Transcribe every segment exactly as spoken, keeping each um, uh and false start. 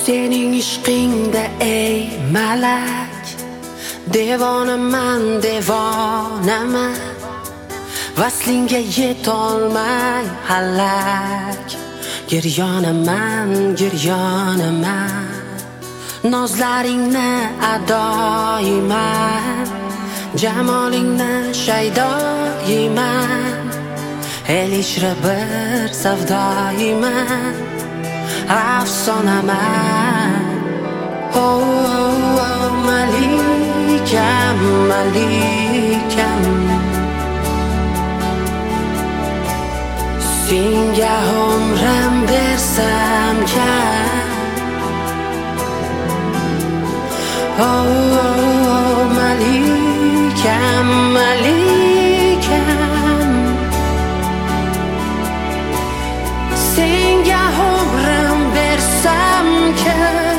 Sening ishqingda ey malak, devonaman, devonaman. Vaslingga yetolmay halak, giryonaman, giryonaman. Nozlaringni adoyman, jamolingni shaydoyman. El ishra bir savdoyman, afsonaman. Oh, oh, oh, malikam, malikam. Senga umrim bersam kam. Oh, oh, oh, malikam, malikam. Senga umrim bersam kam.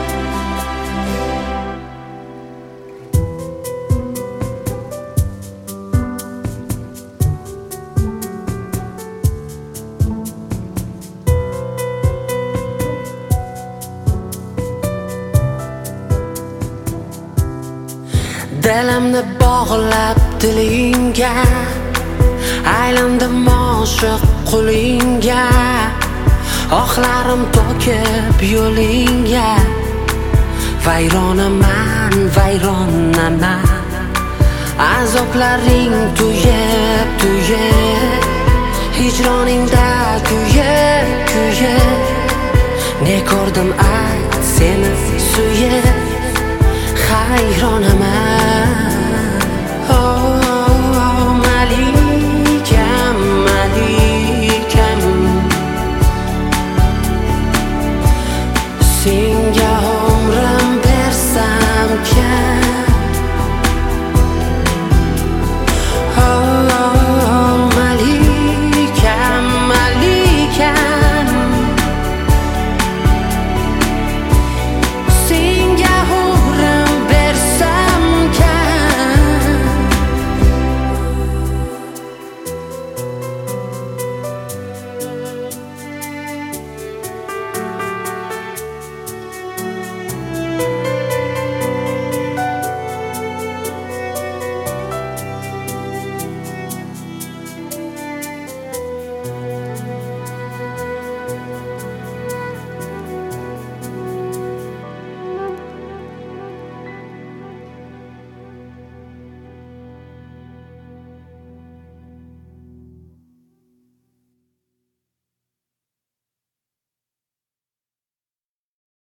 Dilimni bog'lab dilingga, aylandim oshiq qulingga. Ohlarim to'kib yo'lingga, vayronaman, vayronaman. Azoplaring tuyib, tuyib, hijroningda kuyib, kuyib. Ne ko'rdim ayt seni suyib, hayronaman.